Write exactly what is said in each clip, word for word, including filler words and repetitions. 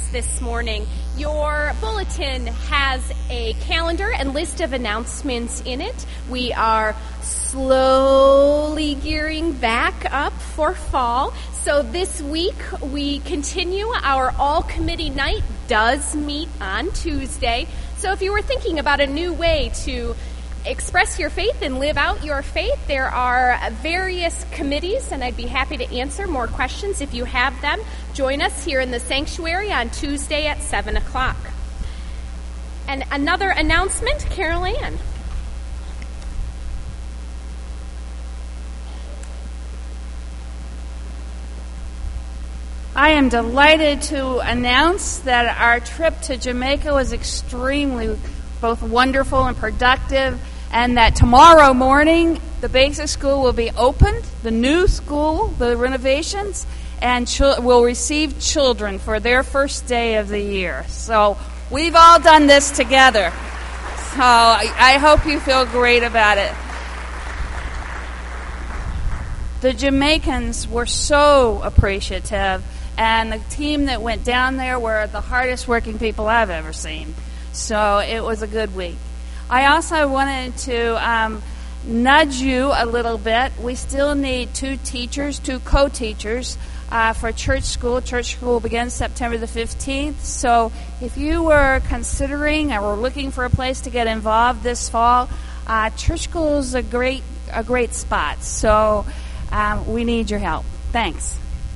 this morning. Your bulletin has a calendar and list of announcements in it. We are slowly gearing back up for fall. So this week we continue. Our all-committee night does meet on Tuesday. So if you were thinking about a new way to express your faith and live out your faith, there are various committees, and I'd be happy to answer more questions if you have them. Join us here in the sanctuary on Tuesday at seven o'clock. And another announcement, Carol Ann. I am delighted to announce that our trip to Jamaica was extremely both wonderful and productive, and that tomorrow morning the basic school will be opened, the new school, the renovations, and ch- will receive children for their first day of the year. So we've all done this together. So I, I hope you feel great about it. The Jamaicans were so appreciative, and the team that went down there were the hardest working people I've ever seen. So it was a good week. I also wanted to um, nudge you a little bit. We still need two teachers, two co-teachers uh, for church school. Church school begins September the fifteenth. So if you were considering or were looking for a place to get involved this fall, uh, church school is a great, a great spot. So um, we need your help. Thanks.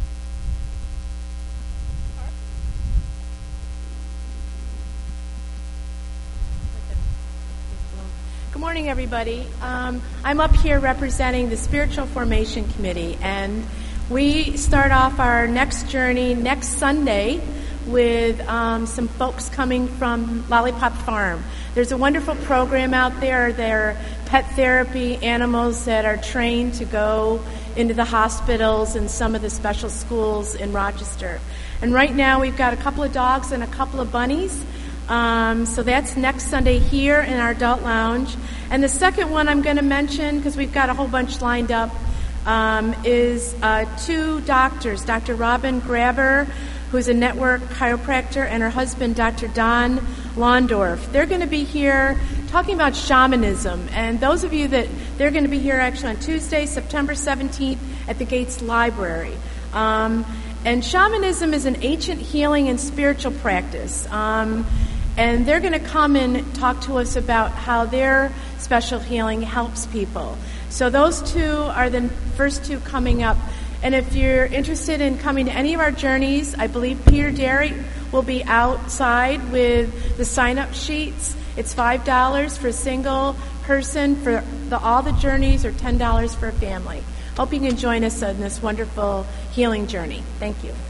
Good morning, everybody. Um, I'm up here representing the Spiritual Formation Committee, and we start off our next journey next Sunday with um, some folks coming from Lollipop Farm. There's a wonderful program out there. There are pet therapy animals that are trained to go into the hospitals and some of the special schools in Rochester. And right now we've got a couple of dogs and a couple of bunnies. Um, so that's next Sunday here in our adult lounge. And the second one I'm going to mention, because we've got a whole bunch lined up, um, is uh, two doctors, Doctor Robin Grabber, who's a network chiropractor, and her husband, Doctor Don Londorf. They're going to be here talking about shamanism. And those of you that, they're going to be here actually on Tuesday, September seventeenth at the Gates Library. Um, and shamanism is an ancient healing and spiritual practice. Um, And they're going to come and talk to us about how their special healing helps people. So those two are the first two coming up. And if you're interested in coming to any of our journeys, I believe Peter Derry will be outside with the sign-up sheets. It's five dollars for a single person for the, all the journeys, or ten dollars for a family. Hope you can join us on this wonderful healing journey. Thank you.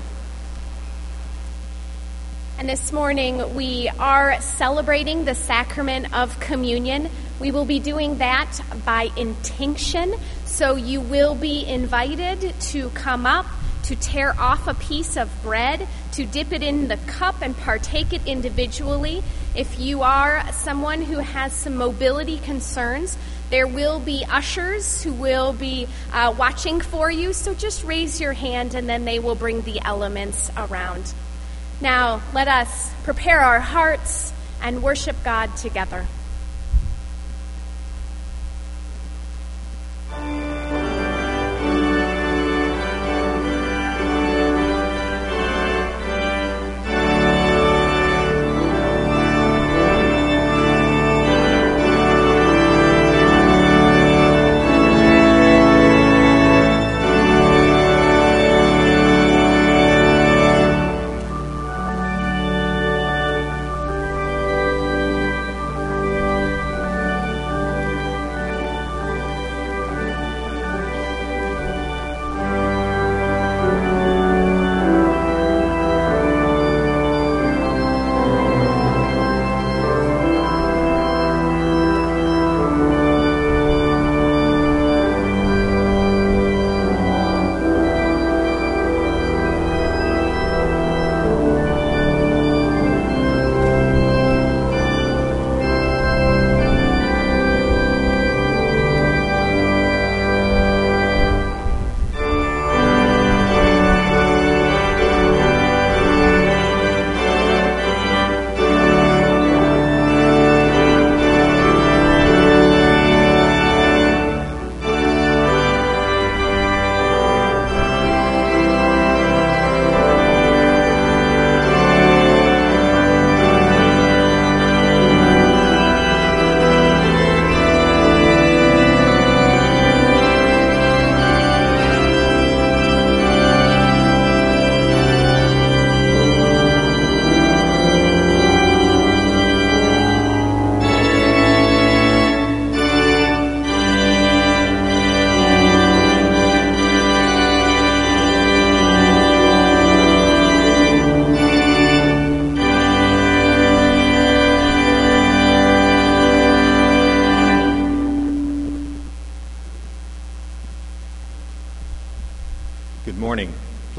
And this morning we are celebrating the sacrament of communion. We will be doing that by intinction. So you will be invited to come up, to tear off a piece of bread, to dip it in the cup and partake it individually. If you are someone who has some mobility concerns, there will be ushers who will be uh, watching for you. So just raise your hand and then they will bring the elements around. Now, let us prepare our hearts and worship God together.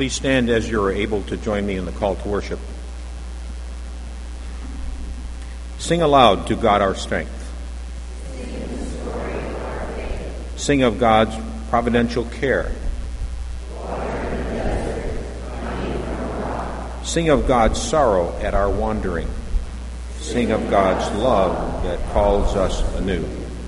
Please stand as you are able to join me in the call to worship. Sing aloud to God our strength. Sing of God's providential care. Sing of God's sorrow at our wandering. Sing of God's love that calls us anew.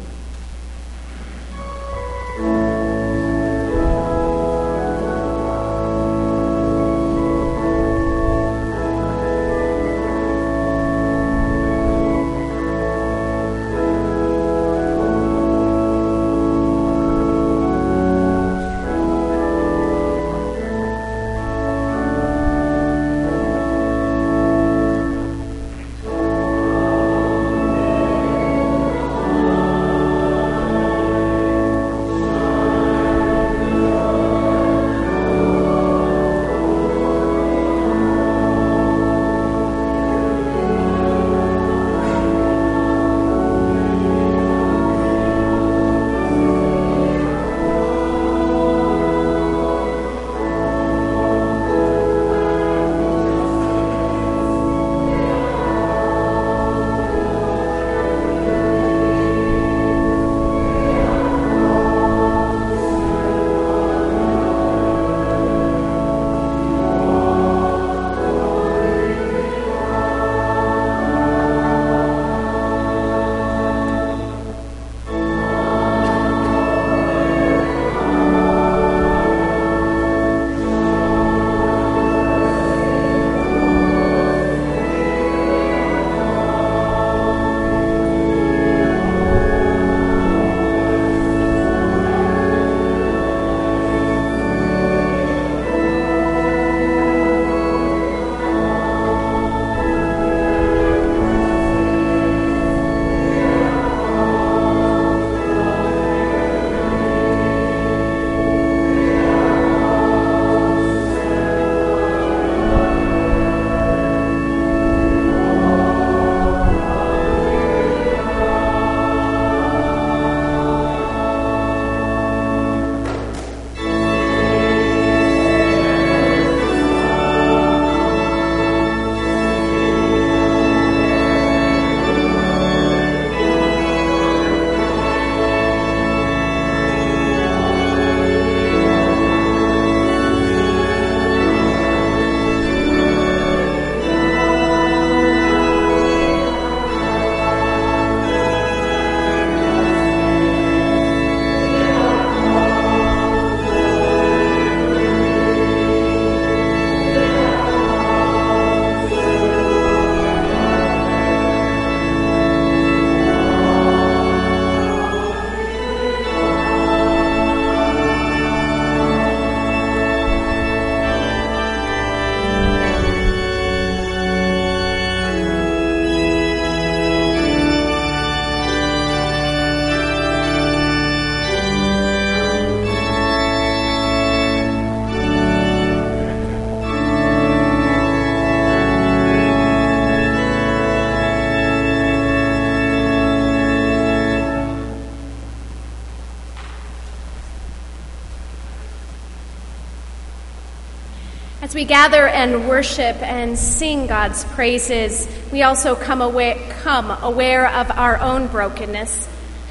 As we gather and worship and sing God's praises, we also come aware, come aware of our own brokenness.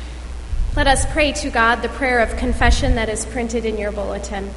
Let us pray to God the prayer of confession that is printed in your bulletin.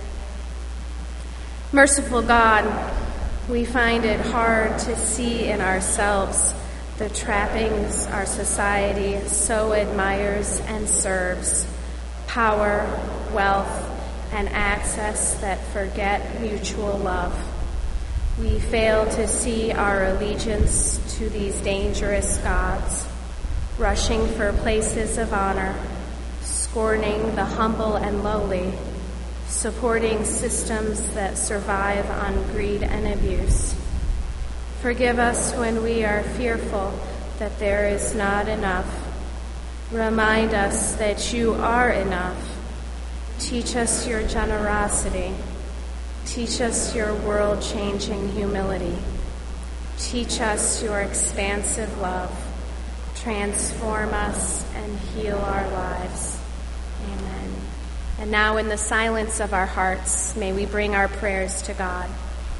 Merciful God, we find it hard to see in ourselves the trappings our society so admires and serves: power, wealth, and access that forget mutual love. We fail to see our allegiance to these dangerous gods, rushing for places of honor, scorning the humble and lowly, supporting systems that survive on greed and abuse. Forgive us when we are fearful that there is not enough. Remind us that you are enough. Teach us your generosity. Teach us your world-changing humility. Teach us your expansive love. Transform us and heal our lives. Amen. And now in the silence of our hearts, may we bring our prayers to God.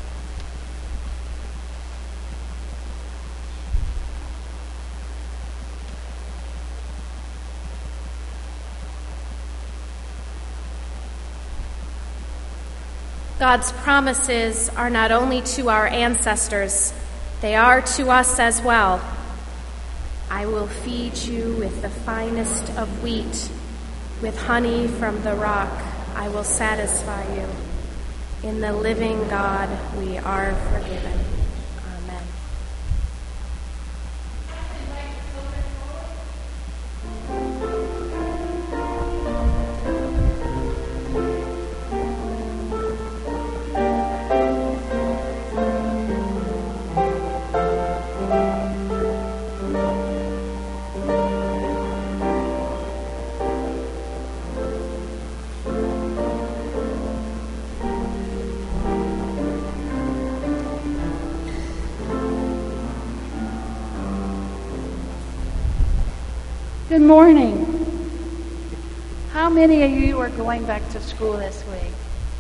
God's promises are not only to our ancestors, they are to us as well. I will feed you with the finest of wheat. With honey from the rock, I will satisfy you. In the living God, we are forgiven. Amen. Good morning. How many of you are going back to school this week?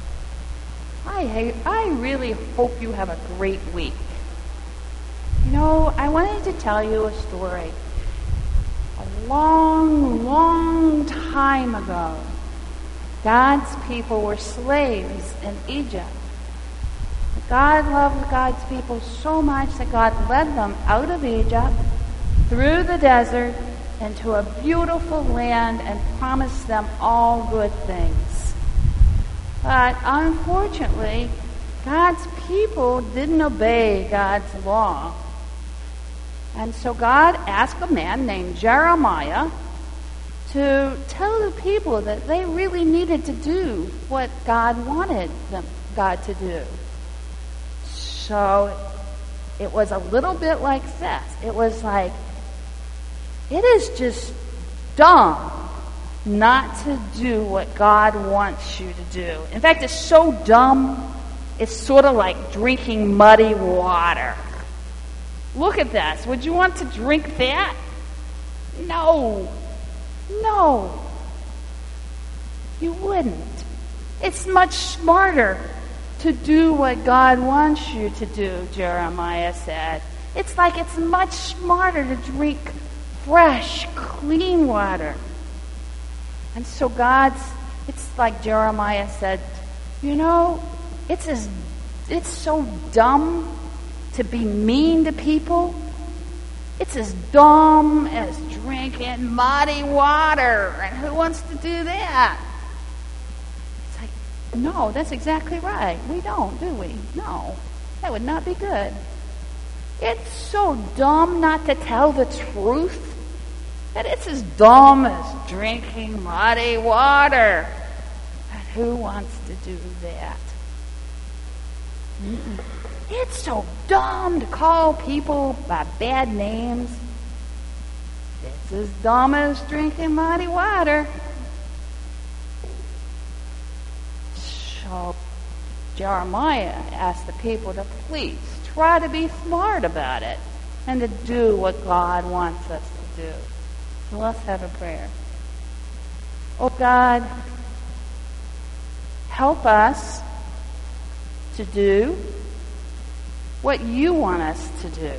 I I really hope you have a great week. You know, I wanted to tell you a story. A long, long time ago, God's people were slaves in Egypt. God loved God's people so much that God led them out of Egypt, through the desert, into a beautiful land and promised them all good things. But unfortunately, God's people didn't obey God's law. And so God asked a man named Jeremiah to tell the people that they really needed to do what God wanted them, God to do. So it was a little bit like this. It was like, it is just dumb not to do what God wants you to do. In fact, it's so dumb, it's sort of like drinking muddy water. Look at this. Would you want to drink that? No. No. You wouldn't. It's much smarter to do what God wants you to do, Jeremiah said. It's like it's much smarter to drink fresh, clean water. And so God's, it's like Jeremiah said, you know, it's as, it's so dumb to be mean to people. It's as dumb as drinking muddy water. And who wants to do that? It's like, no, that's exactly right. We don't, do we? No, that would not be good. It's so dumb not to tell the truth that it's as dumb as drinking muddy water. And who wants to do that? Mm-mm. It's so dumb to call people by bad names. It's as dumb as drinking muddy water. So Jeremiah asked the people to please try to be smart about it and to do what God wants us to do. So let's have a prayer. Oh God, help us to do what you want us to do.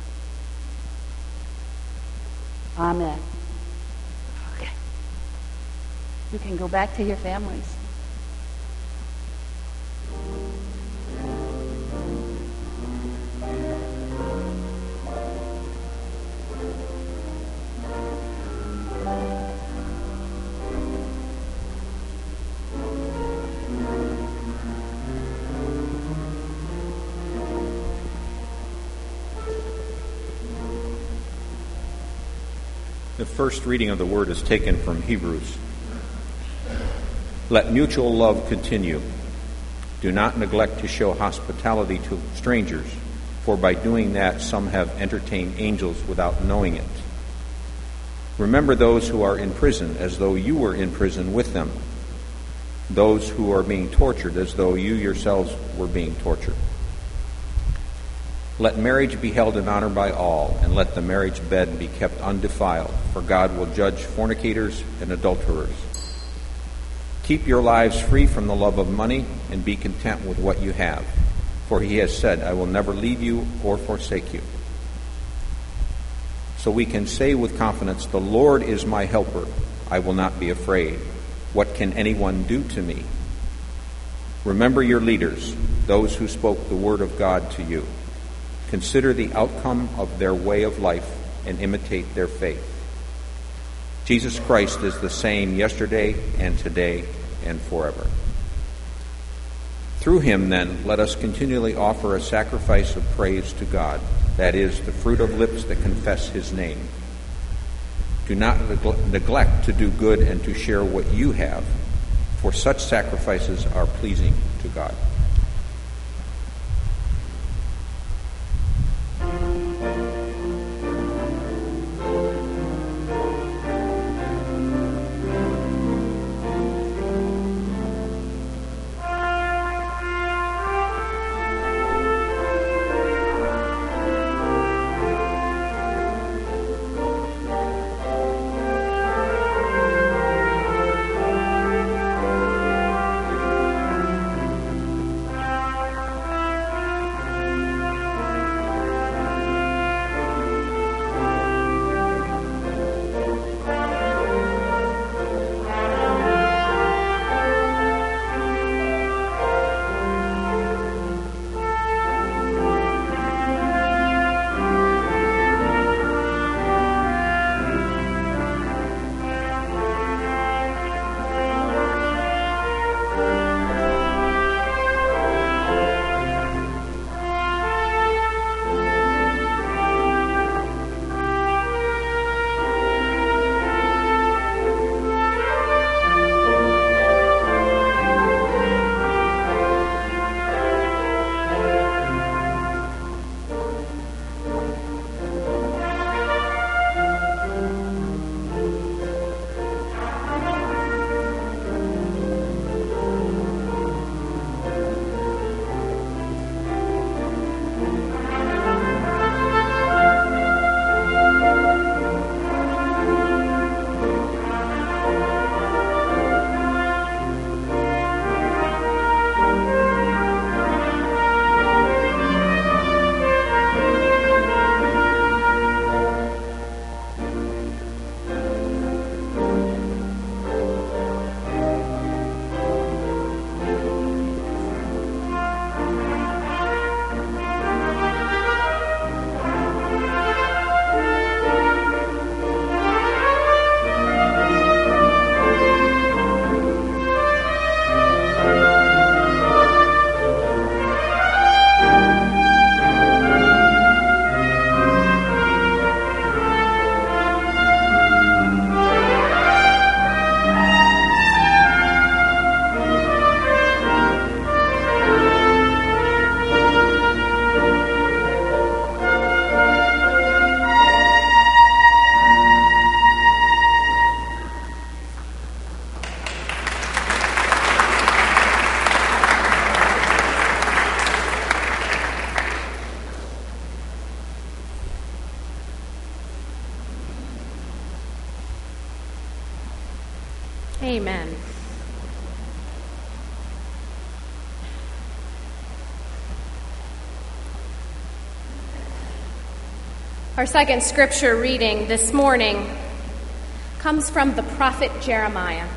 Amen. Okay. You can go back to your families. The first reading of the Word is taken from Hebrews. Let mutual love continue. Do not neglect to show hospitality to strangers, for by doing that some have entertained angels without knowing it. Remember those who are in prison as though you were in prison with them, those who are being tortured as though you yourselves were being tortured. Let marriage be held in honor by all, and let the marriage bed be kept undefiled, for God will judge fornicators and adulterers. Keep your lives free from the love of money and be content with what you have. For he has said, I will never leave you or forsake you. So we can say with confidence, the Lord is my helper. I will not be afraid. What can anyone do to me? Remember your leaders, those who spoke the word of God to you. Consider the outcome of their way of life and imitate their faith. Jesus Christ is the same yesterday and today and forever. Through him, then, let us continually offer a sacrifice of praise to God, that is, the fruit of lips that confess his name. Do not neglect to do good and to share what you have, for such sacrifices are pleasing to God. Amen. Our second scripture reading this morning comes from the prophet Jeremiah.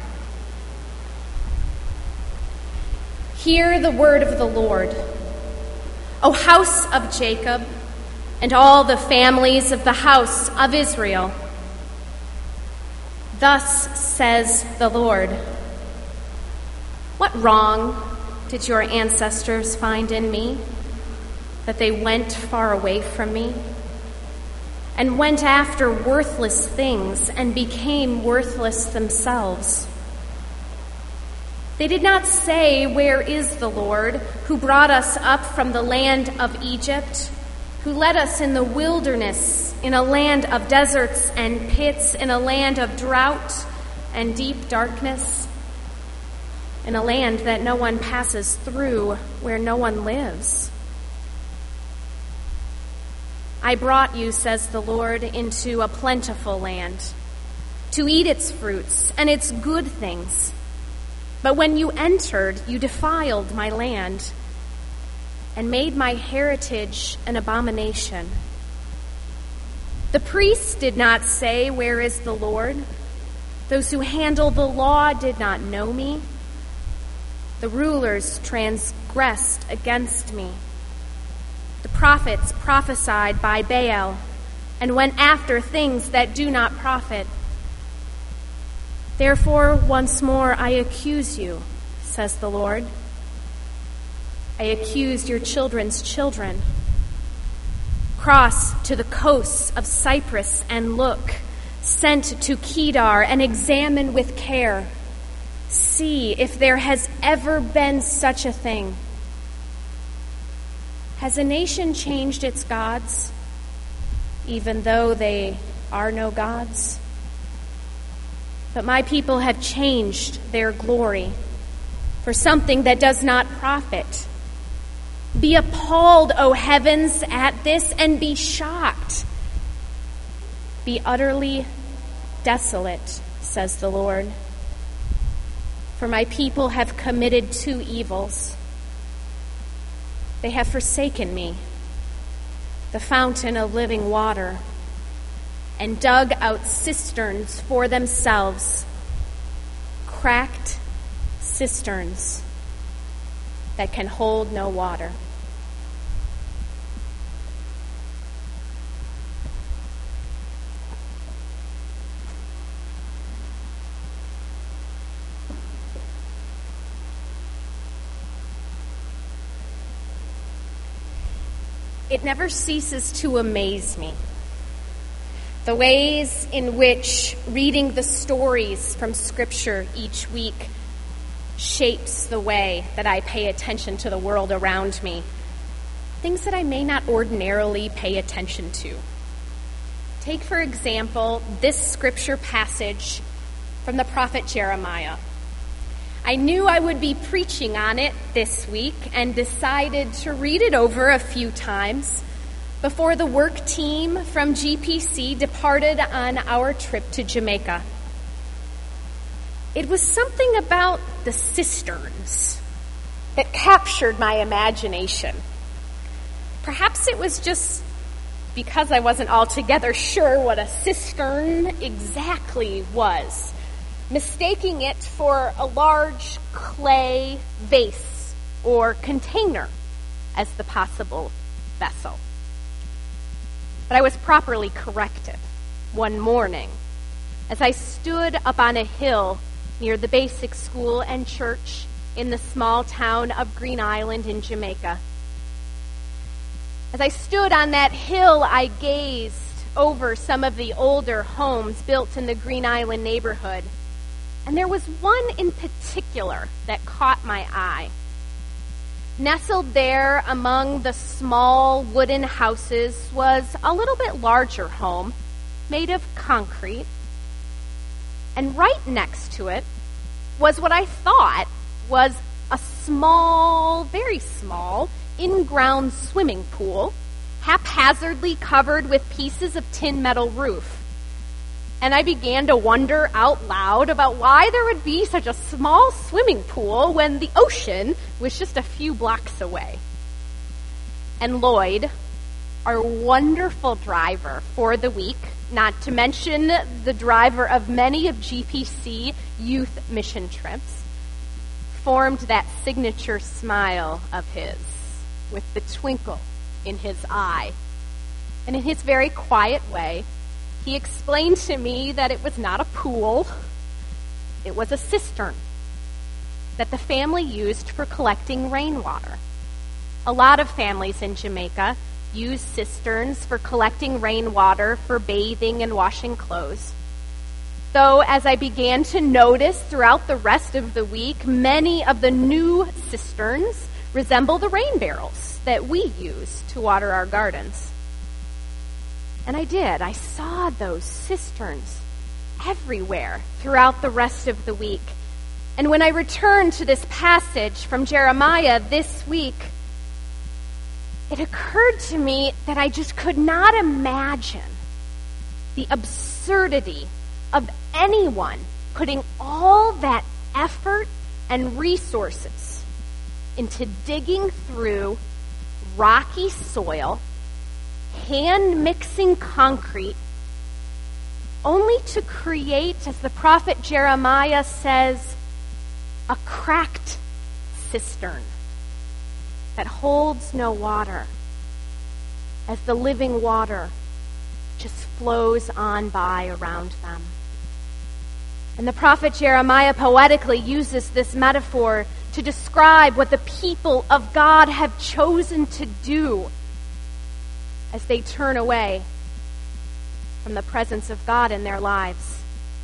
Hear the word of the Lord, O house of Jacob, and all the families of the house of Israel. Thus says the Lord, what wrong did your ancestors find in me, that they went far away from me, and went after worthless things and became worthless themselves? They did not say, where is the Lord, who brought us up from the land of Egypt, who led us in the wilderness, in a land of deserts and pits, in a land of drought and deep darkness, in a land that no one passes through, where no one lives. I brought you, says the Lord, into a plentiful land, to eat its fruits and its good things. But when you entered, you defiled my land and made my heritage an abomination. The priests did not say, 'Where is the Lord?' Those who handle the law did not know me. The rulers transgressed against me. The prophets prophesied by Baal and went after things that do not profit. Therefore, once more I accuse you, says the Lord. I accuse your children's children. Cross to the coasts of Cyprus and look, sent to Kedar and examine with care. See if there has ever been such a thing. Has a nation changed its gods, even though they are no gods? But my people have changed their glory for something that does not profit. Be appalled, O heavens, at this, and be shocked. Be utterly desolate, says the Lord. For my people have committed two evils. They have forsaken me, the fountain of living water, and dug out cisterns for themselves, cracked cisterns that can hold no water. It never ceases to amaze me, the ways in which reading the stories from Scripture each week shapes the way that I pay attention to the world around me, things that I may not ordinarily pay attention to. Take, for example, this Scripture passage from the prophet Jeremiah. I knew I would be preaching on it this week and decided to read it over a few times before the work team from G P C departed on our trip to Jamaica. It was something about the cisterns that captured my imagination. Perhaps it was just because I wasn't altogether sure what a cistern exactly was, mistaking it for a large clay vase or container as the possible vessel. But I was properly corrected one morning as I stood up on a hill near the basic school and church in the small town of Green Island in Jamaica. As I stood on that hill, I gazed over some of the older homes built in the Green Island neighborhood. And there was one in particular that caught my eye. Nestled there among the small wooden houses was a little bit larger home made of concrete. And right next to it was what I thought was a small, very small, in-ground swimming pool, haphazardly covered with pieces of tin metal roof. And I began to wonder out loud about why there would be such a small swimming pool when the ocean was just a few blocks away. And Lloyd, our wonderful driver for the week, not to mention the driver of many of G P C youth mission trips, formed that signature smile of his with the twinkle in his eye. And in his very quiet way, he explained to me that it was not a pool, it was a cistern that the family used for collecting rainwater. A lot of families in Jamaica use cisterns for collecting rainwater for bathing and washing clothes. Though, as I began to notice throughout the rest of the week, many of the new cisterns resemble the rain barrels that we use to water our gardens. And I did. I saw those cisterns everywhere throughout the rest of the week. And when I returned to this passage from Jeremiah this week, it occurred to me that I just could not imagine the absurdity of anyone putting all that effort and resources into digging through rocky soil, hand-mixing concrete, only to create, as the prophet Jeremiah says, a cracked cistern that holds no water, as the living water just flows on by around them. And the prophet Jeremiah poetically uses this metaphor to describe what the people of God have chosen to do as they turn away from the presence of God in their lives.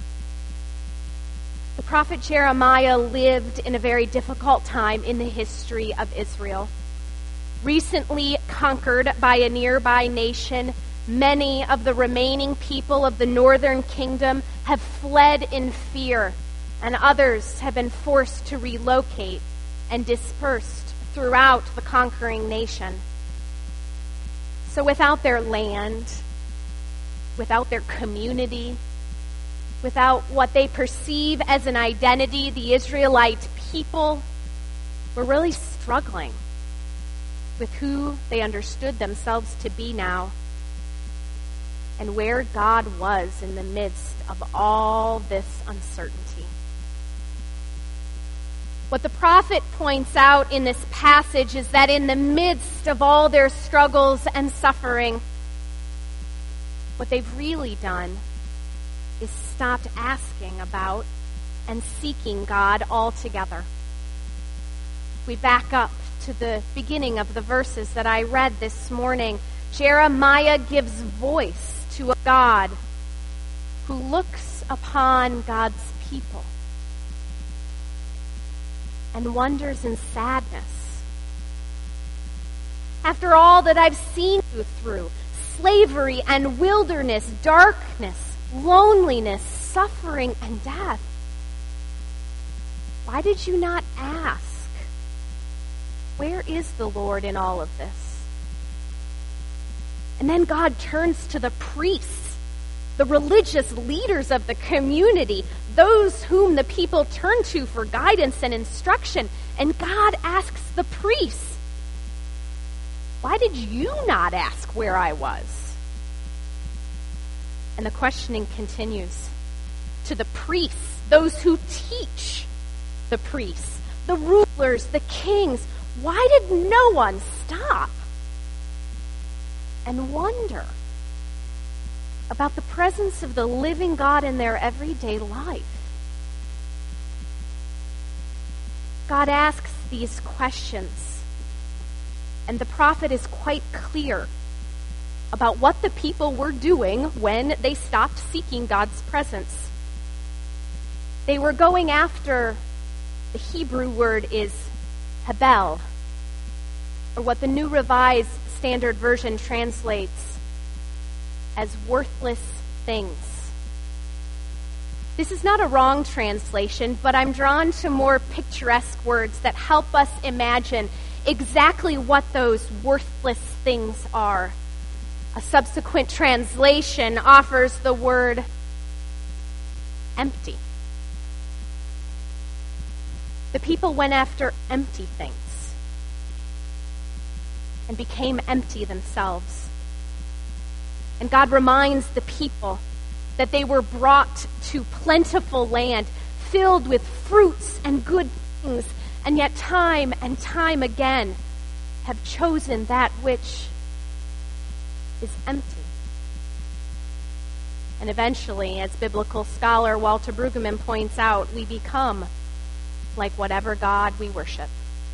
The prophet Jeremiah lived in a very difficult time in the history of Israel. Recently conquered by a nearby nation, many of the remaining people of the northern kingdom have fled in fear, and others have been forced to relocate and dispersed throughout the conquering nation. So without their land, without their community, without what they perceive as an identity, the Israelite people were really struggling with who they understood themselves to be now and where God was in the midst of all this uncertainty. What the prophet points out in this passage is that in the midst of all their struggles and suffering, what they've really done is stopped asking about and seeking God altogether. We back up to the beginning of the verses that I read this morning. Jeremiah gives voice to a God who looks upon God's people and wonders in sadness. After all that I've seen you through, slavery and wilderness, darkness, loneliness, suffering, and death, why did you not ask? Where is the Lord in all of this? And then God turns to the priests, the religious leaders of the community, those whom the people turn to for guidance and instruction. And God asks the priests, why did you not ask where I was? And the questioning continues to the priests, those who teach the priests, the rulers, the kings. Why did no one stop and wonder about the presence of the living God in their everyday life? God asks these questions, and the prophet is quite clear about what the people were doing when they stopped seeking God's presence. They were going after, the Hebrew word is Hebel, or what the New Revised Standard Version translates as worthless things. This is not a wrong translation, but I'm drawn to more picturesque words that help us imagine exactly what those worthless things are. A subsequent translation offers the word empty. The people went after empty things and became empty themselves. And God reminds the people that they were brought to plentiful land filled with fruits and good things, and yet time and time again have chosen that which is empty. And eventually, as biblical scholar Walter Brueggemann points out, we become like whatever God we worship.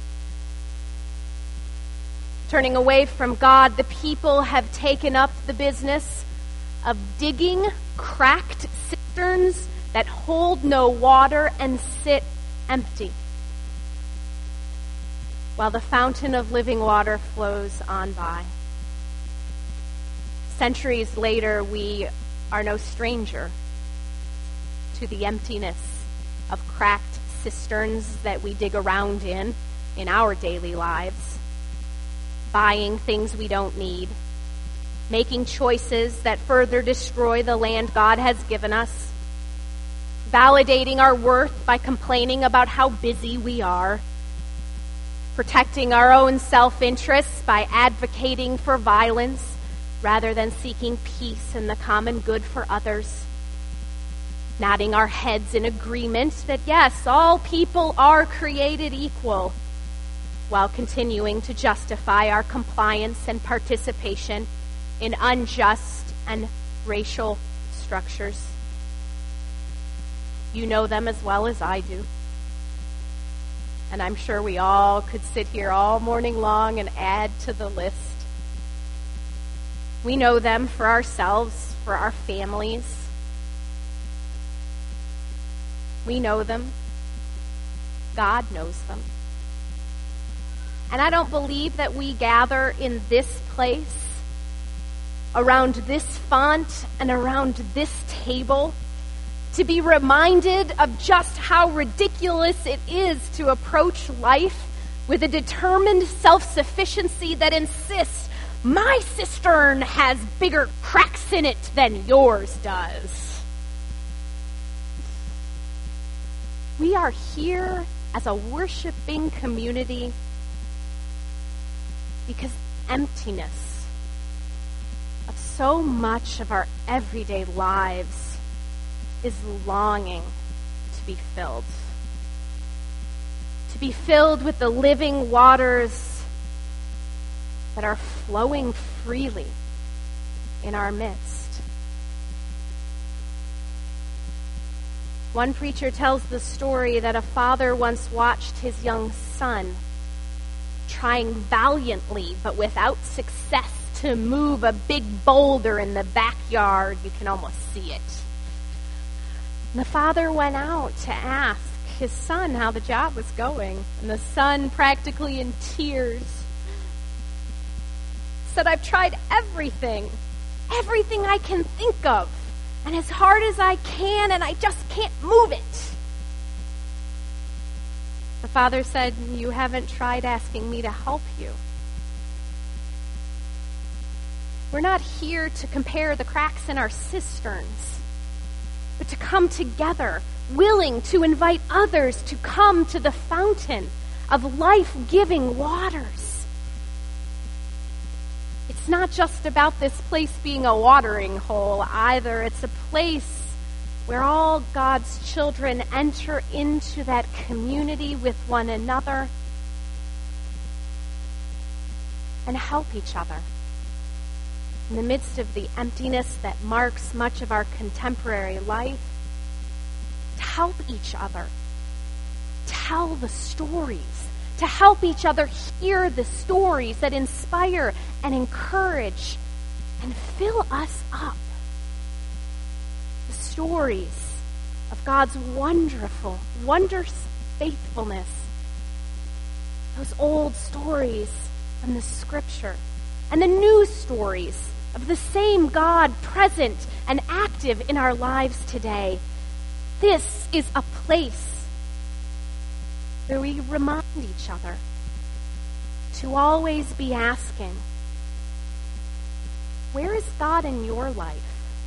Turning away from God, the people have taken up the business of digging cracked cisterns that hold no water and sit empty, while the fountain of living water flows on by. Centuries later, we are no stranger to the emptiness of cracked cisterns that we dig around in in our daily lives, buying things we don't need, making choices that further destroy the land God has given us, validating our worth by complaining about how busy we are, protecting our own self-interests by advocating for violence rather than seeking peace and the common good for others, nodding our heads in agreement that yes, all people are created equal, while continuing to justify our compliance and participation in unjust and racial structures. You know them as well as I do. And I'm sure we all could sit here all morning long and add to the list. We know them for ourselves, for our families. We know them. God knows them. And I don't believe that we gather in this place, around this font and around this table, to be reminded of just how ridiculous it is to approach life with a determined self-sufficiency that insists, my cistern has bigger cracks in it than yours does. We are here as a worshiping community because emptiness of so much of our everyday lives is longing to be filled. To be filled with the living waters that are flowing freely in our midst. One preacher tells the story that a father once watched his young son trying valiantly but without success to move a big boulder in the backyard. You can almost see it. And the father went out to ask his son how the job was going. And the son, practically in tears, said, I've tried everything, everything I can think of, and as hard as I can, and I just can't move it. The father said, you haven't tried asking me to help you. We're not here to compare the cracks in our cisterns, but to come together, willing to invite others to come to the fountain of life-giving waters. It's not just about this place being a watering hole either. It's a place where all God's children enter into that community with one another and help each other. In the midst of the emptiness that marks much of our contemporary life, to help each other tell the stories, to help each other hear the stories that inspire and encourage and fill us up. The stories of God's wonderful, wondrous faithfulness. Those old stories from the Scripture and the new stories of the same God present and active in our lives today. This is a place where we remind each other to always be asking, where is God in your life?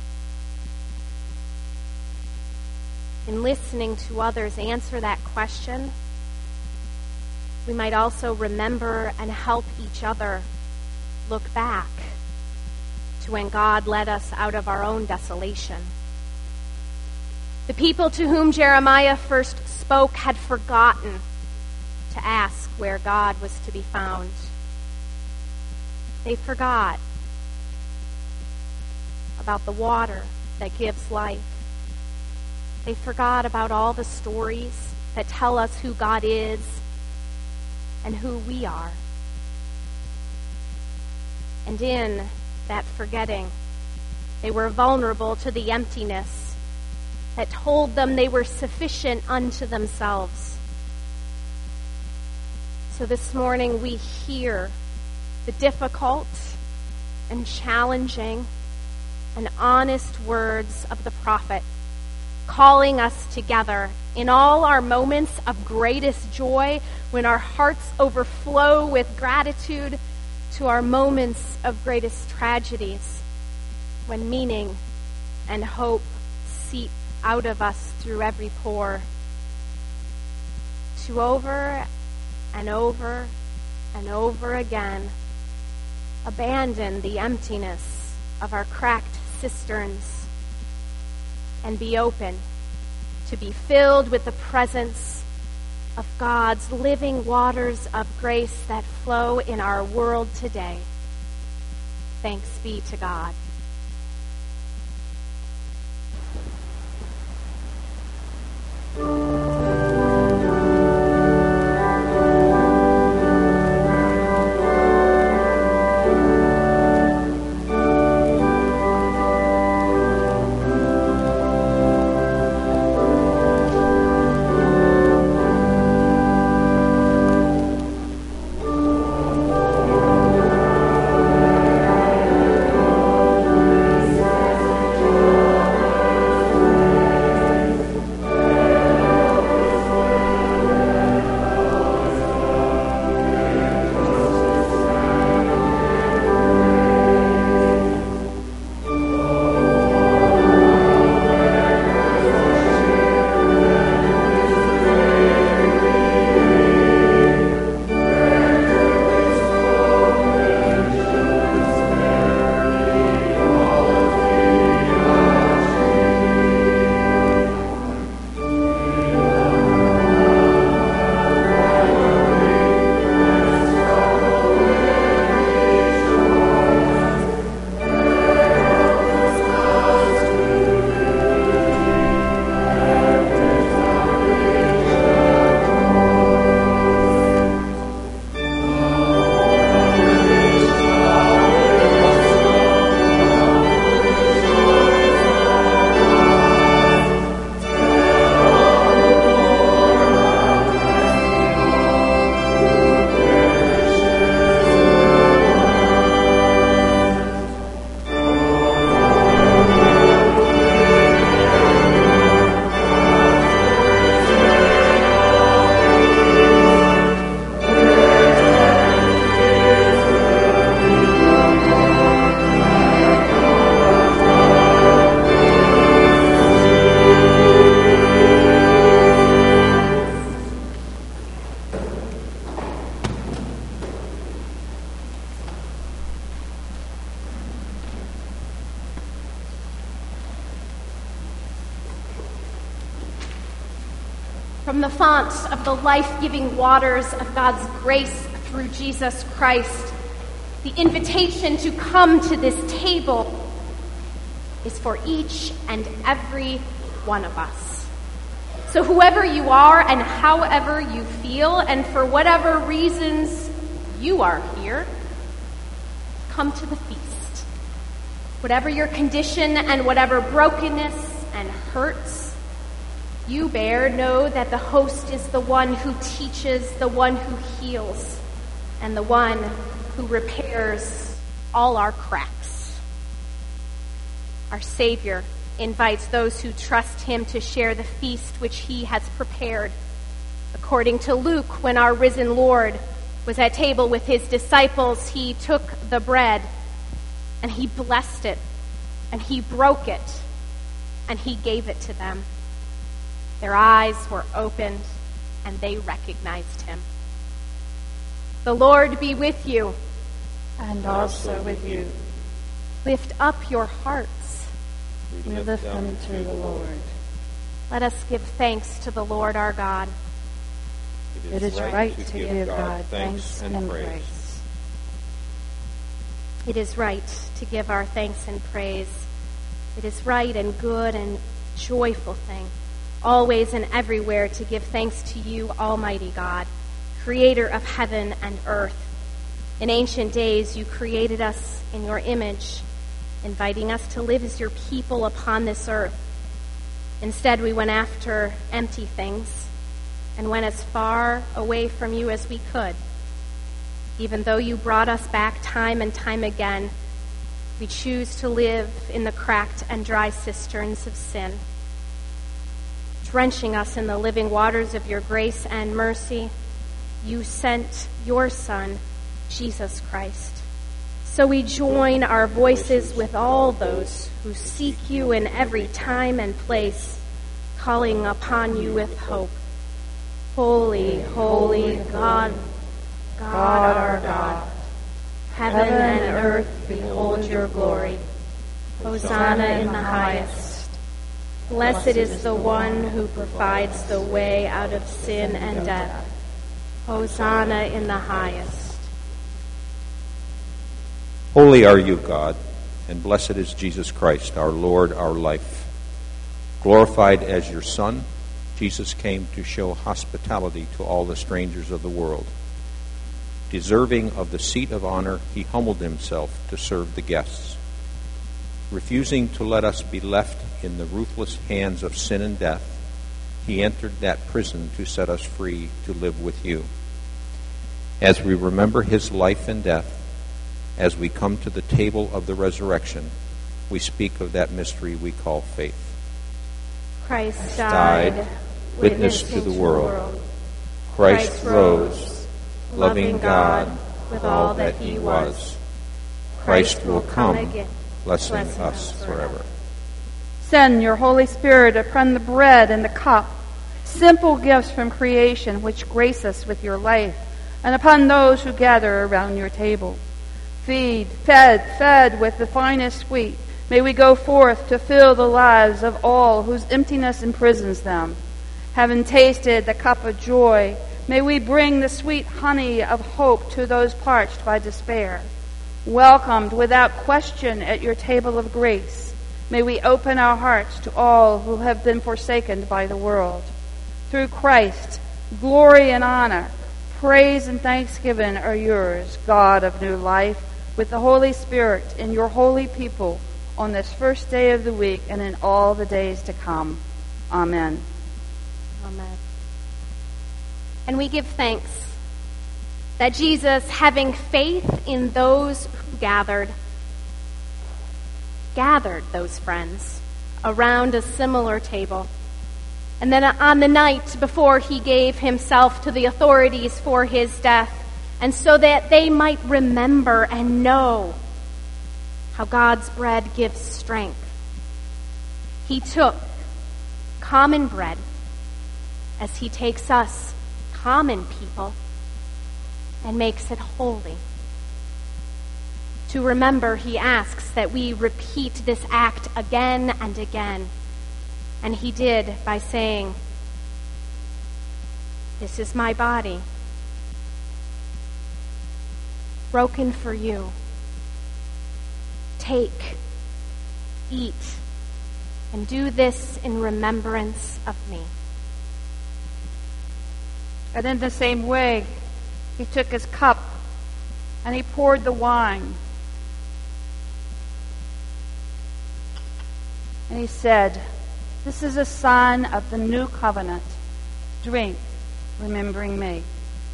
In listening to others answer that question, we might also remember and help each other look back to when God led us out of our own desolation. The people to whom Jeremiah first spoke had forgotten to ask where God was to be found. They forgot about the water that gives life. They forgot about all the stories that tell us who God is and who we are. And in that forgetting, they were vulnerable to the emptiness that told them they were sufficient unto themselves. So this morning we hear the difficult and challenging and honest words of the prophet, calling us together in all our moments of greatest joy, when our hearts overflow with gratitude, to our moments of greatest tragedies, when meaning and hope seep out of us through every pore, to over and over and over again abandon the emptiness of our cracked cisterns and be open to be filled with the presence of God's living waters of grace that flow in our world today. Thanks be to God. From the font of the life-giving waters of God's grace through Jesus Christ, the invitation to come to this table is for each and every one of us. So whoever you are and however you feel, and for whatever reasons you are here, come to the feast. Whatever your condition and whatever brokenness and hurts you bear, know that the host is the one who teaches, the one who heals, and the one who repairs all our cracks. Our Savior invites those who trust him to share the feast which he has prepared. According to Luke, when our risen Lord was at table with his disciples, he took the bread and he blessed it and he broke it and he gave it to them. Their eyes were opened, and they recognized him. The Lord be with you. And also with you. Lift up your hearts. We lift them to the Lord. Let us give thanks to the Lord our God. It is right to give God thanks and praise. It is right to give our thanks and praise. It is right and good and joyful thing, always and everywhere, to give thanks to you, Almighty God, creator of heaven and earth. In ancient days, you created us in your image, inviting us to live as your people upon this earth. Instead, we went after empty things and went as far away from you as we could. Even though you brought us back time and time again, we choose to live in the cracked and dry cisterns of sin. Drenching us in the living waters of your grace and mercy, you sent your Son, Jesus Christ. So we join our voices with all those who seek you in every time and place calling upon you with hope. Holy, holy God, God our God, heaven and earth behold your glory. Hosanna in the highest. Blessed is the one who provides the way out of sin and death. Hosanna in the highest. Holy are you, God, and blessed is Jesus Christ, our Lord, our life. Glorified as your Son, Jesus came to show hospitality to all the strangers of the world. Deserving of the seat of honor, he humbled himself to serve the guests. Refusing to let us be left in the ruthless hands of sin and death, he entered that prison to set us free to live with you. As we remember his life and death, as we come to the table of the resurrection, we speak of that mystery we call faith. Christ died, died witness to the world. Christ rose, loving God with all that he was. Christ will come, blessing us forever. Send your Holy Spirit upon the bread and the cup, simple gifts from creation which grace us with your life, and upon those who gather around your table. Feed, fed, fed with the finest wheat, may we go forth to fill the lives of all whose emptiness imprisons them. Having tasted the cup of joy, may we bring the sweet honey of hope to those parched by despair. Welcomed without question at your table of grace, may we open our hearts to all who have been forsaken by the world. Through Christ, glory and honor, praise and thanksgiving are yours, God of new life, with the Holy Spirit in your holy people on this first day of the week and in all the days to come. Amen. Amen. And we give thanks that Jesus, having faith in those who gathered, gathered those friends around a similar table. And then on the night before he gave himself to the authorities for his death, and so that they might remember and know how God's bread gives strength, he took common bread as he takes us, common people, and makes it holy. To remember, he asks that we repeat this act again and again. And he did by saying, "This is my body, broken for you. Take, eat, and do this in remembrance of me." And in the same way, he took his cup and he poured the wine. And he said, "This is a sign of the new covenant. Drink, remembering me."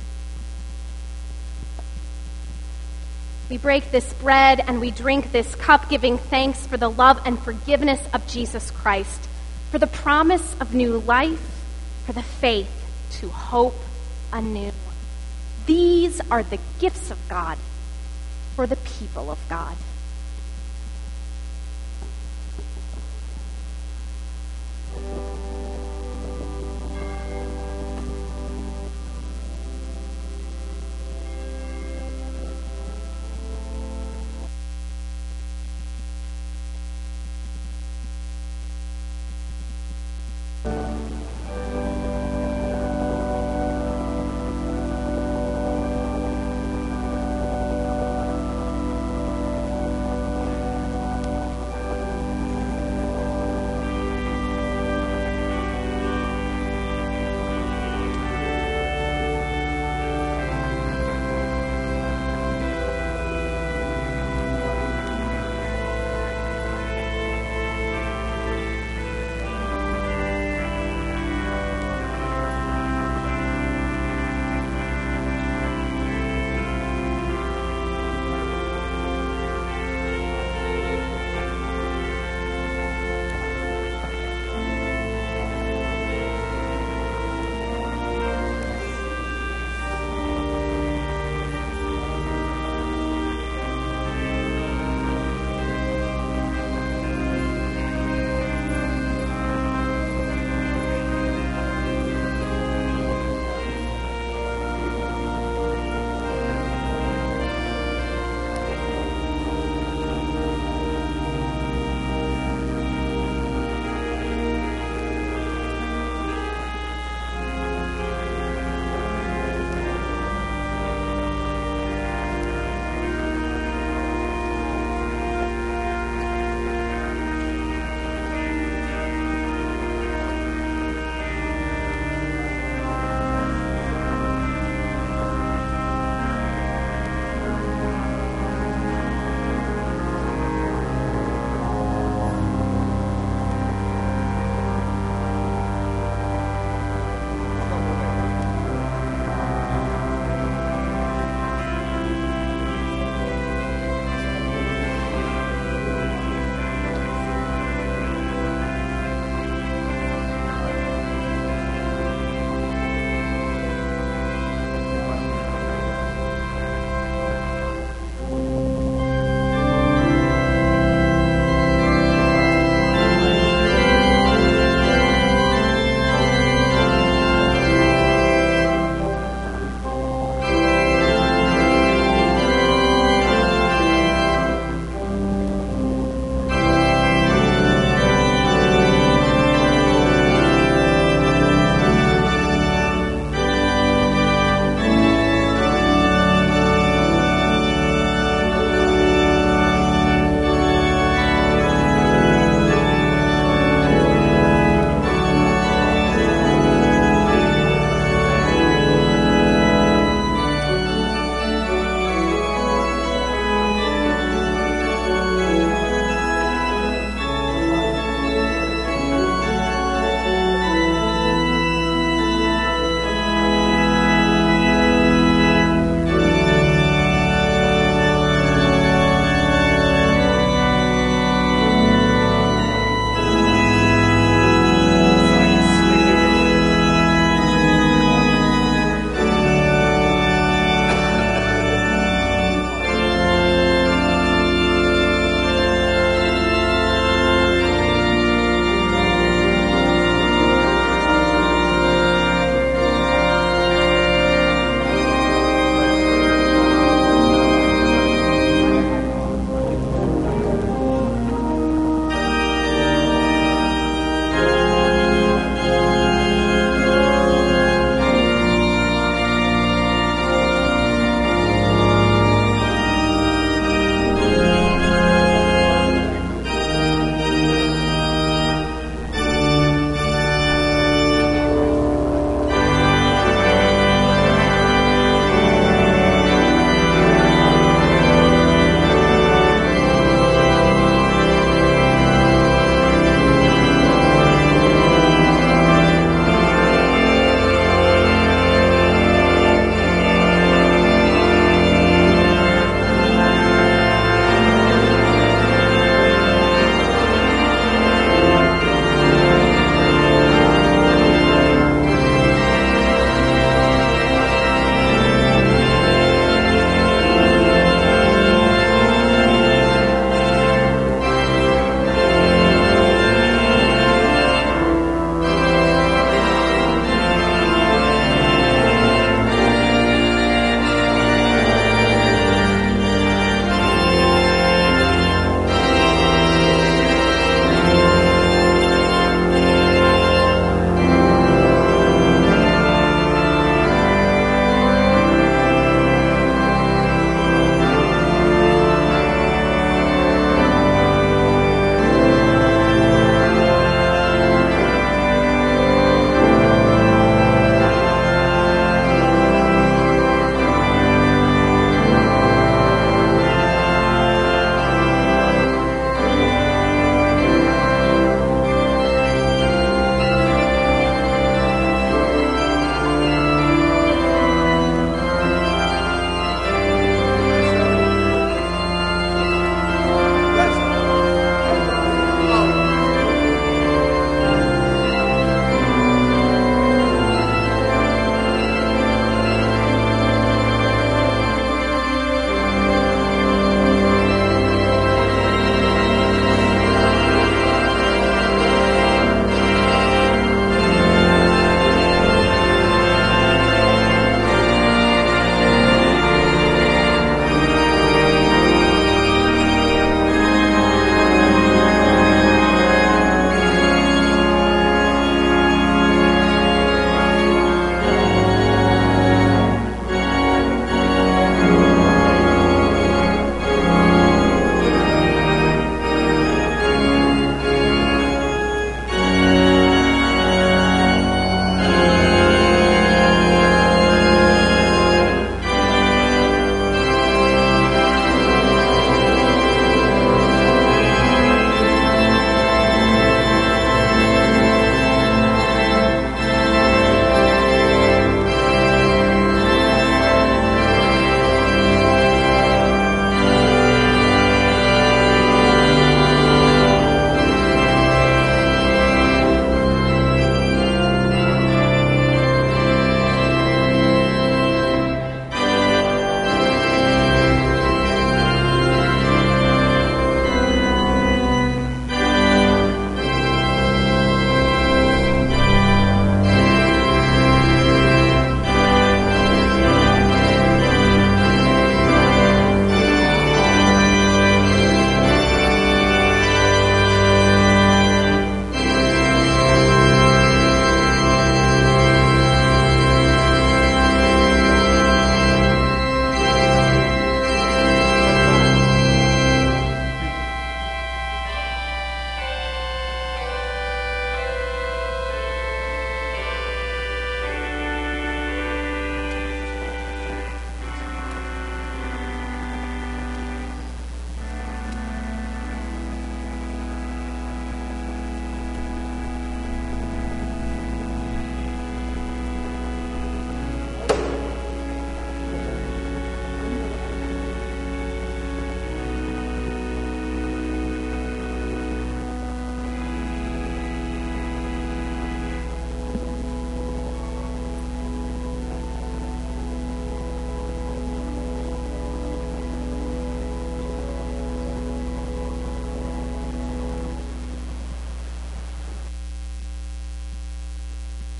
We break this bread and we drink this cup, giving thanks for the love and forgiveness of Jesus Christ, for the promise of new life, for the faith to hope anew. These are the gifts of God for the people of God.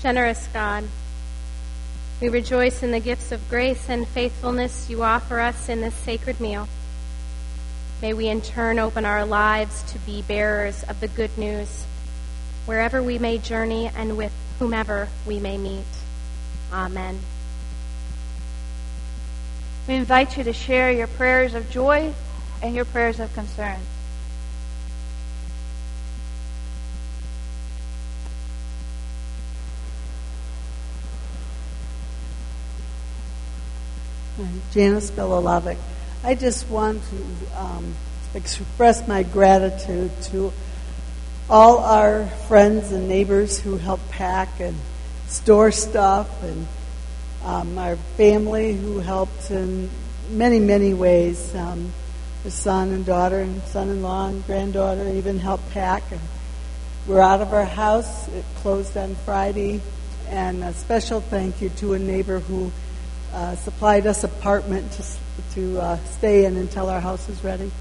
Generous God, we rejoice in the gifts of grace and faithfulness you offer us in this sacred meal. May we in turn open our lives to be bearers of the good news, wherever we may journey and with whomever we may meet. Amen. We invite you to share your prayers of joy and your prayers of concern. Janice Bilalovic. I just want to um, express my gratitude to all our friends and neighbors who help pack and store stuff, and um, our family who helped in many, many ways. Um, the son and daughter and son-in-law and granddaughter even helped pack. And we're out of our house. It closed on Friday. And a special thank you to a neighbor who Uh, supplied us apartment to to uh, stay in until our house is ready.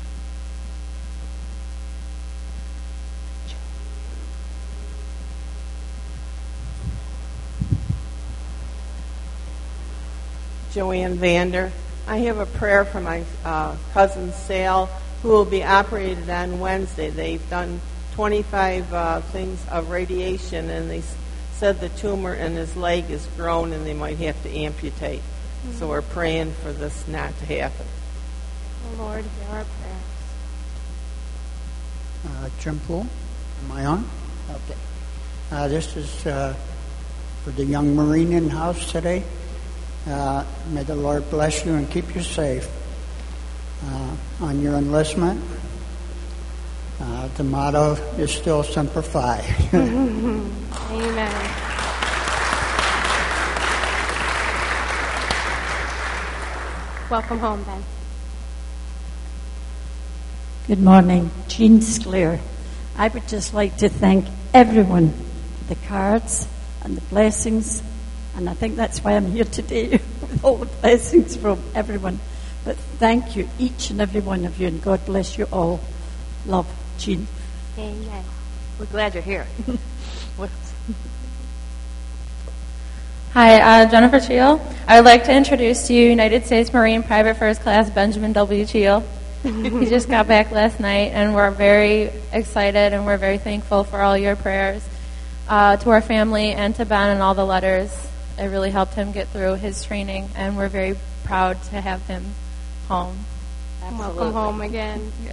Joanne Vander. I have a prayer for my uh, cousin Sal, who will be operated on Wednesday. They've done twenty-five uh, things of radiation, and they said the tumor in his leg is grown and they might have to amputate. Mm-hmm. So we're praying for this not to happen. Oh Lord, hear our prayers. Uh, Jim Poole, am I on? Okay. Uh, this is uh, for the young Marine in house today. Uh, may the Lord bless you and keep you safe uh, on your enlistment. Uh, the motto is still Semper Fi. Amen. Welcome home, Ben. Good morning. Jean Sclair. I would just like to thank everyone for the cards and the blessings, and I think that's why I'm here today, with all the blessings from everyone. But thank you, each and every one of you, and God bless you all. Love, Jean. Amen. We're glad you're here. Hi, uh, Jennifer Cheel. I would like to introduce to you United States Marine Private First Class Benjamin W. Cheel. He just got back last night, and we're very excited and we're very thankful for all your prayers uh, to our family and to Ben and all the letters. It really helped him get through his training, and we're very proud to have him home. Absolutely. Welcome home again. Yeah.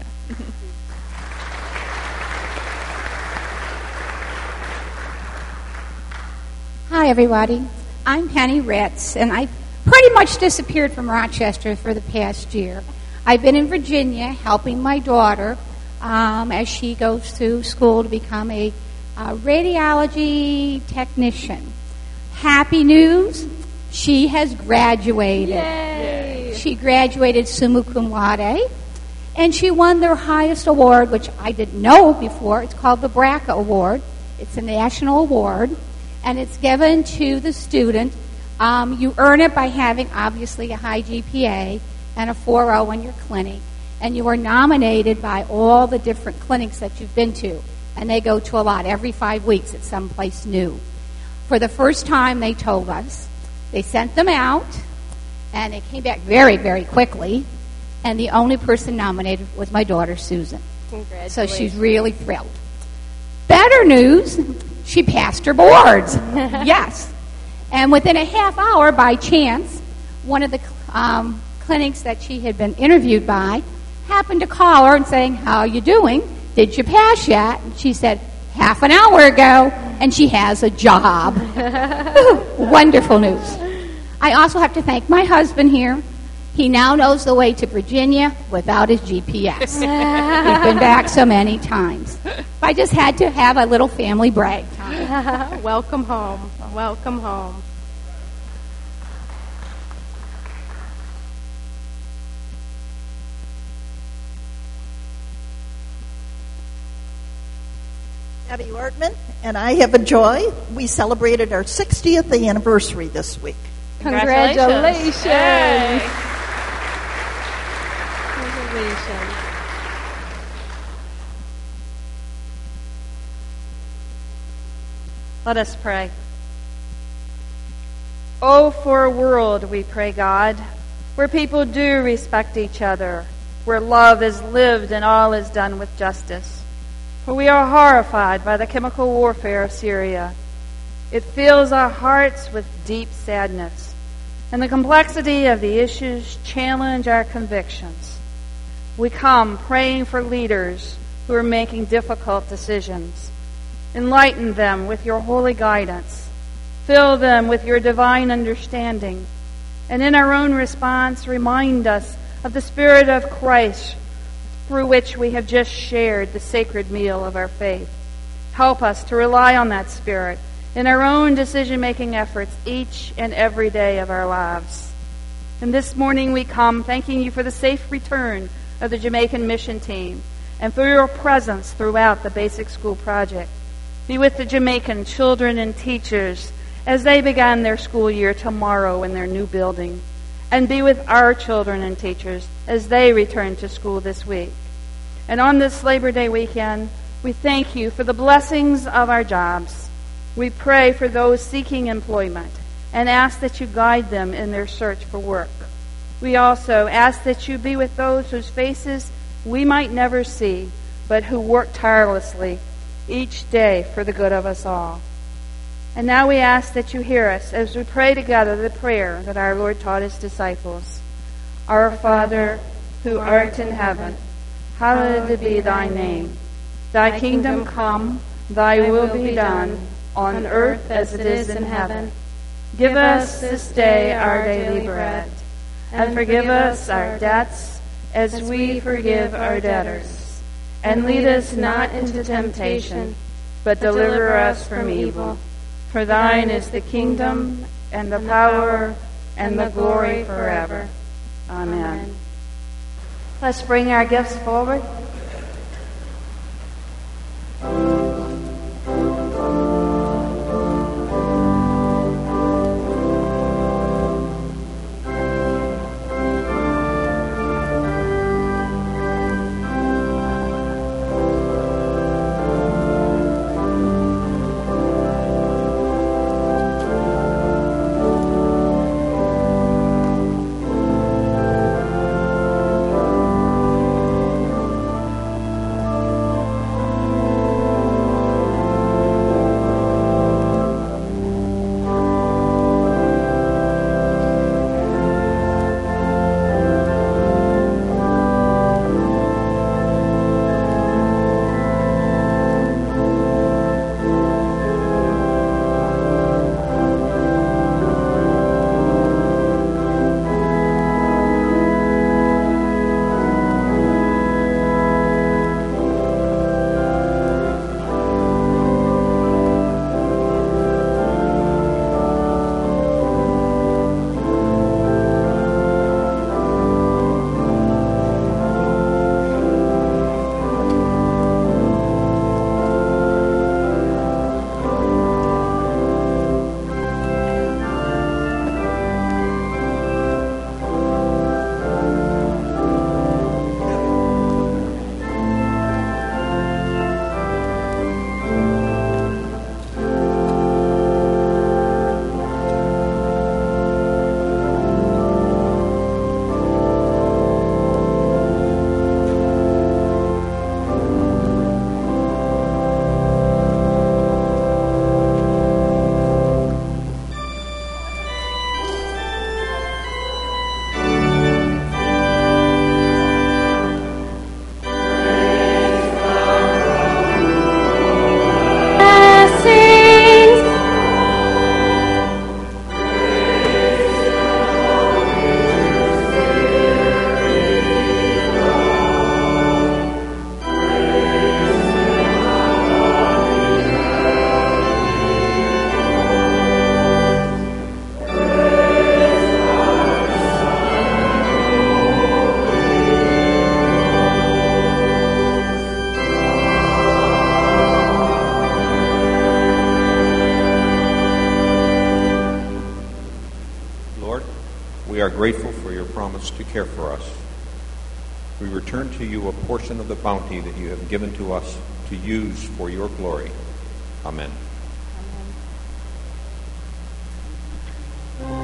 Hi, everybody. I'm Penny Ritz, and I pretty much disappeared from Rochester for the past year. I've been in Virginia helping my daughter um, as she goes through school to become a, a radiology technician. Happy news, she has graduated. Yay! She graduated summa cum laude, and she won their highest award, which I didn't know before. It's called the BRCA Award. It's a national award. And it's given to the student. Um, you earn it by having, obviously, a high G P A and a four point oh in your clinic. And you are nominated by all the different clinics that you've been to. And they go to a lot. Every five weeks it's someplace new. For the first time, they told us, they sent them out, and it came back very, very quickly. And the only person nominated was my daughter, Susan. Congratulations. So she's really thrilled. Better news, she passed her boards. Yes. And within a half hour, by chance, one of the um, clinics that she had been interviewed by happened to call her and saying, how are you doing? Did you pass yet? And she said, half an hour ago, and she has a job. Wonderful news. I also have to thank my husband here. He now knows the way to Virginia without his G P S. He's been back so many times. I just had to have a little family brag time. Welcome home. Welcome home. Debbie Ortman, and I have a joy. We celebrated our sixtieth anniversary this week. Congratulations. Congratulations. Congratulations. Let us pray. Oh, for a world, we pray, God, where people do respect each other, where love is lived and all is done with justice. For we are horrified by the chemical warfare of Syria. It fills our hearts with deep sadness, and the complexity of the issues challenge our convictions. We come praying for leaders who are making difficult decisions. Enlighten them with your holy guidance. Fill them with your divine understanding. And in our own response, remind us of the Spirit of Christ through which we have just shared the sacred meal of our faith. Help us to rely on that Spirit in our own decision-making efforts each and every day of our lives. And this morning we come thanking you for the safe return of the Jamaican mission team and for your presence throughout the Basic School Project. Be with the Jamaican children and teachers as they began their school year tomorrow in their new building. And be with our children and teachers as they return to school this week. And on this Labor Day weekend, we thank you for the blessings of our jobs. We pray for those seeking employment and ask that you guide them in their search for work. We also ask that you be with those whose faces we might never see, but who work tirelessly each day for the good of us all. And now we ask that you hear us as we pray together the prayer that our Lord taught his disciples. Our Father, who art in heaven, hallowed be thy name. Thy kingdom come, thy will be done, on earth as it is in heaven. Give us this day our daily bread, and forgive us our debts as we forgive our debtors. And lead us not into temptation, but deliver us from evil. For thine is the kingdom, and the power, and the glory forever. Amen. Let's bring our gifts forward. We are grateful for your promise to care for us. We return to you a portion of the bounty that you have given to us to use for your glory. Amen. Amen.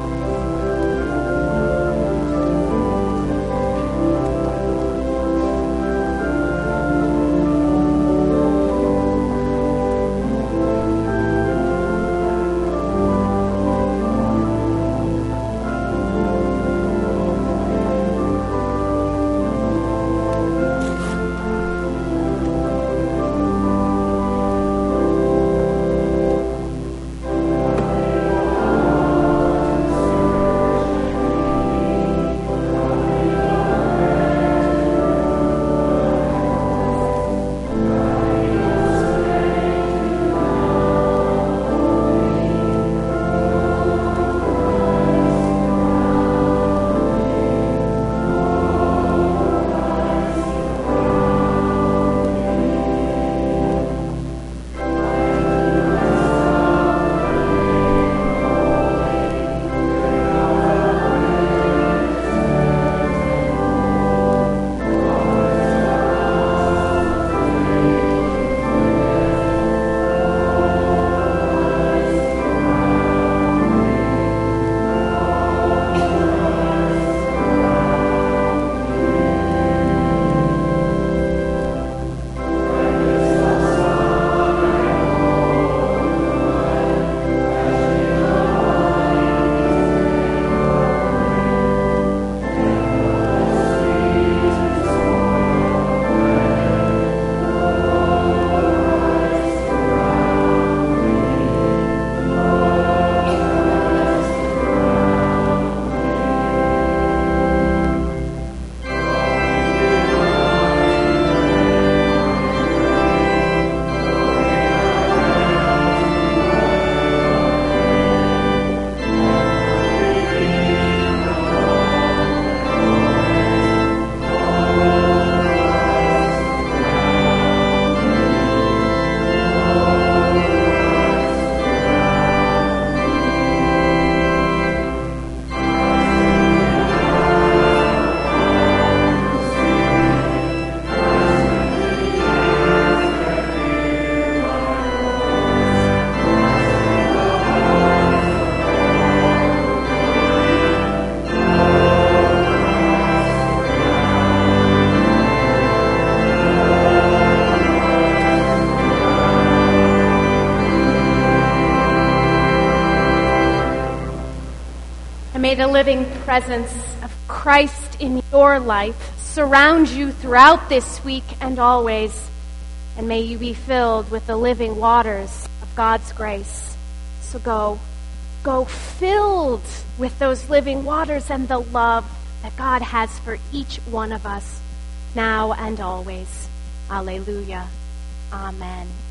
May the living presence of Christ in your life surround you throughout this week and always. And may you be filled with the living waters of God's grace. So go, go filled with those living waters and the love that God has for each one of us, now and always. Alleluia. Amen.